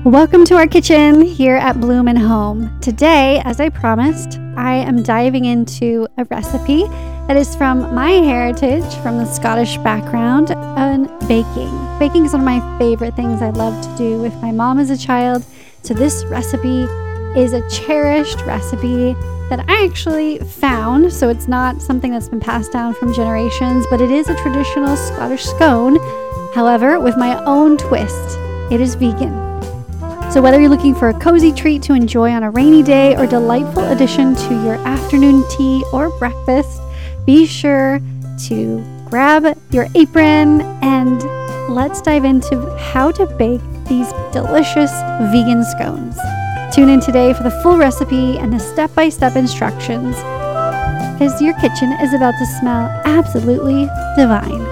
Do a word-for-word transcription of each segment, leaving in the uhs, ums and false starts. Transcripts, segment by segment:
Welcome to our kitchen here at Bloom and Home. Today, as I promised, I am diving into a recipe that is from my heritage, from the Scottish background, on baking. Baking is one of my favorite things I love to do with my mom as a child. So this recipe is a cherished recipe that I actually found. So it's not something that's been passed down from generations, but it is a traditional Scottish scone. However, with my own twist, it is vegan. So whether you're looking for a cozy treat to enjoy on a rainy day or delightful addition to your afternoon tea or breakfast, be sure to grab your apron and let's dive into how to bake these delicious vegan scones. Tune in today for the full recipe and the step-by-step instructions, because your kitchen is about to smell absolutely divine.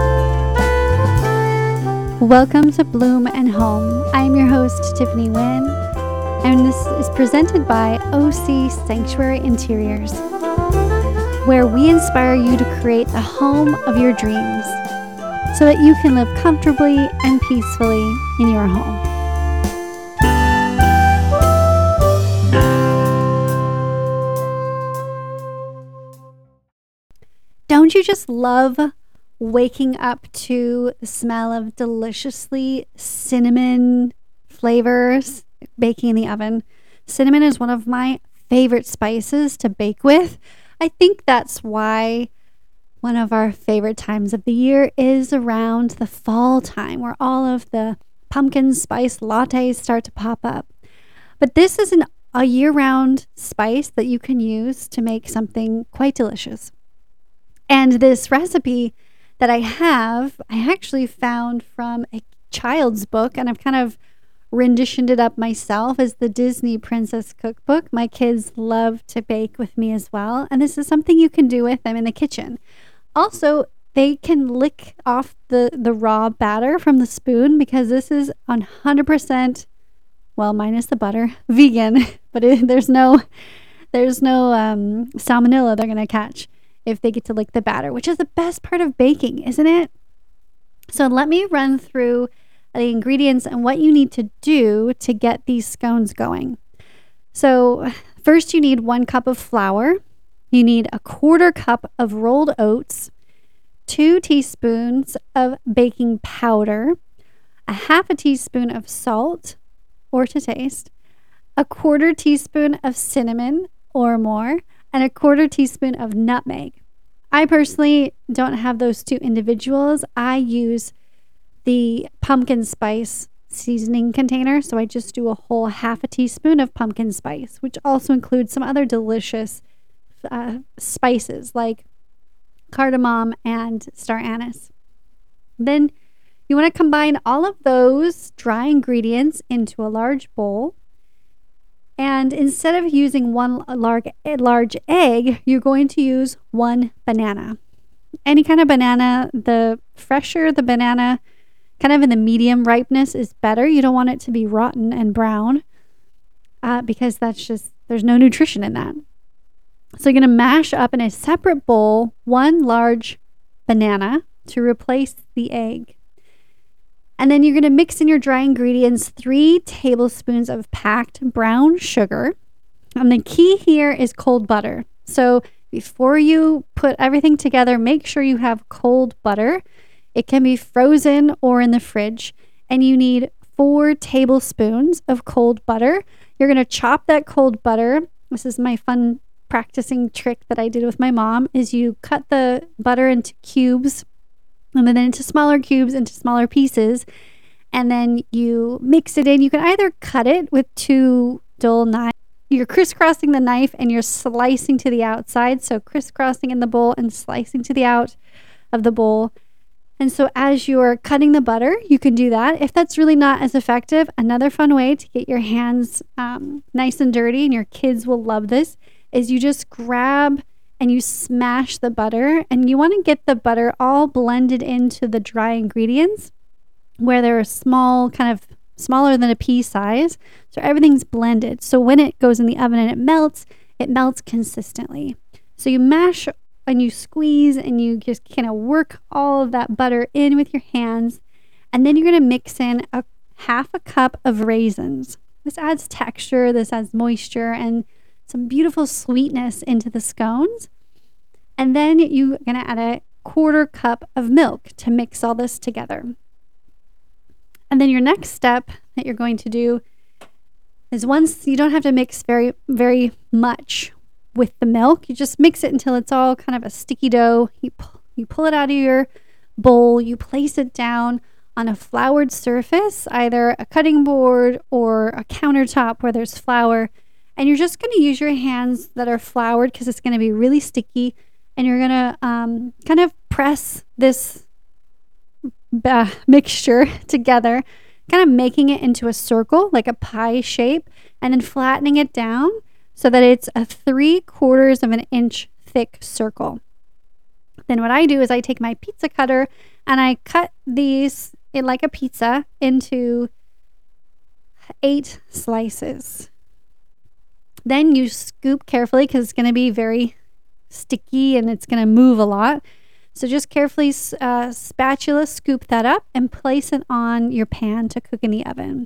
Welcome to Bloom and Home. I am your host, Tiffany Wynn, and this is presented by O C Sanctuary Interiors, where we inspire you to create the home of your dreams so that you can live comfortably and peacefully in your home. Don't you just love waking up to the smell of deliciously cinnamon flavors baking in the oven? Cinnamon is one of my favorite spices to bake with. I think that's why one of our favorite times of the year is around the fall time, where all of the pumpkin spice lattes start to pop up. But this is an, a year-round spice that you can use to make something quite delicious. And this recipe that I have, I actually found from a child's book, and I've kind of renditioned it up myself as the Disney Princess Cookbook. My kids love to bake with me as well, and this is something you can do with them in the kitchen. Also, they can lick off the, the raw batter from the spoon, because this is one hundred percent, well, minus the butter, vegan, but it, there's no, there's no um, salmonella they're going to catch if they get to lick the batter, which is the best part of baking, isn't it? So let me run through the ingredients and what you need to do to get these scones going. So first, you need one cup of flour. You need a quarter cup of rolled oats, two teaspoons of baking powder, a half a teaspoon of salt or to taste, a quarter teaspoon of cinnamon or more, and a quarter teaspoon of nutmeg. I personally don't have those two individuals. I use the pumpkin spice seasoning container, so I just do a whole half a teaspoon of pumpkin spice, which also includes some other delicious uh, spices like cardamom and star anise. Then you want to combine all of those dry ingredients into a large bowl. And instead of using one large, large egg, you're going to use one banana. Any kind of banana, the fresher the banana, kind of in the medium ripeness, is better. You don't want it to be rotten and brown uh, because that's just, there's no nutrition in that. So you're going to mash up in a separate bowl one large banana to replace the egg. And then you're going to mix in your dry ingredients, three tablespoons of packed brown sugar. And the key here is cold butter. So before you put everything together, make sure you have cold butter. It can be frozen or in the fridge. And you need four tablespoons of cold butter. You're going to chop that cold butter. This is my fun practicing trick that I did with my mom, is you cut the butter into cubes, and then into smaller cubes, into smaller pieces, and then you mix it in. You can either cut it with two dull knives. You're crisscrossing the knife and you're slicing to the outside. So crisscrossing in the bowl and slicing to the out of the bowl. And so as you're cutting the butter, you can do that. If that's really not as effective, another fun way to get your hands um, nice and dirty, and your kids will love this, is you just grab and you smash the butter, and you want to get the butter all blended into the dry ingredients where they're small, kind of smaller than a pea size. So everything's blended. So when it goes in the oven and it melts, it melts consistently. So you mash and you squeeze and you just kind of work all of that butter in with your hands. And then you're going to mix in a half a cup of raisins. This adds texture, this adds moisture, and some beautiful sweetness into the scones. And then you're going to add a quarter cup of milk to mix all this together. And then your next step that you're going to do is, once you don't have to mix very, very much with the milk, you just mix it until it's all kind of a sticky dough. You, pu- you pull it out of your bowl, you place it down on a floured surface, either a cutting board or a countertop where there's flour. And you're just going to use your hands that are floured because it's going to be really sticky. And you're going to um, kind of press this uh, mixture together, kind of making it into a circle, like a pie shape, and then flattening it down so that it's a three quarters of an inch thick circle. Then what I do is I take my pizza cutter and I cut these in like a pizza into eight slices. Then you scoop carefully because it's going to be very sticky and it's going to move a lot. So just carefully uh, spatula scoop that up and place it on your pan to cook in the oven.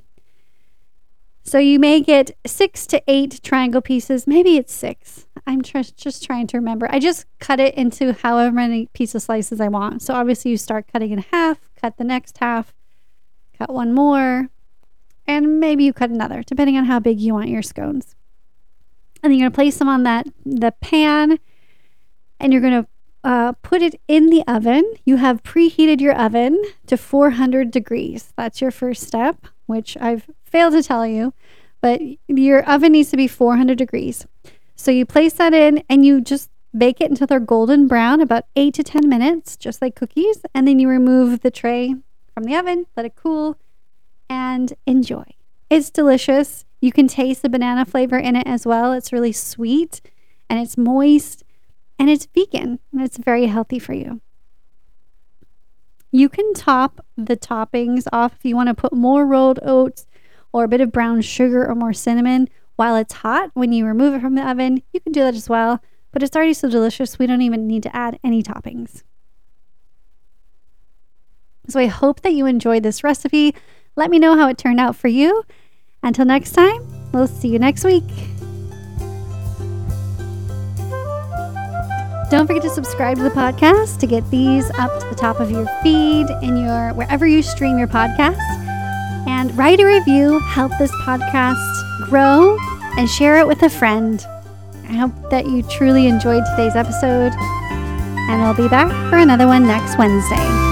So you may get six to eight triangle pieces. Maybe it's six. I'm tr- just trying to remember. I just cut it into however many pizza slices I want. So obviously you start cutting in half, cut the next half, cut one more, and maybe you cut another, depending on how big you want your scones. And then you're going to place them on that the pan, and you're going to uh, put it in the oven. You have preheated your oven to four hundred degrees. That's your first step, which I've failed to tell you, but your oven needs to be four hundred degrees. So you place that in and you just bake it until they're golden brown, about eight to ten minutes, just like cookies. And then you remove the tray from the oven, let it cool, and enjoy. It's delicious. You can taste the banana flavor in it as well. It's really sweet and it's moist and it's vegan and it's very healthy for you. You can top the toppings off if you want to put more rolled oats or a bit of brown sugar or more cinnamon while it's hot. When you remove it from the oven, you can do that as well. But it's already so delicious, we don't even need to add any toppings. So I hope that you enjoyed this recipe. Let me know how it turned out for you. Until next time, we'll see you next week. Don't forget to subscribe to the podcast to get these up to the top of your feed in your wherever you stream your podcast. And write a review, help this podcast grow, and share it with a friend. I hope that you truly enjoyed today's episode, and I'll be back for another one next Wednesday.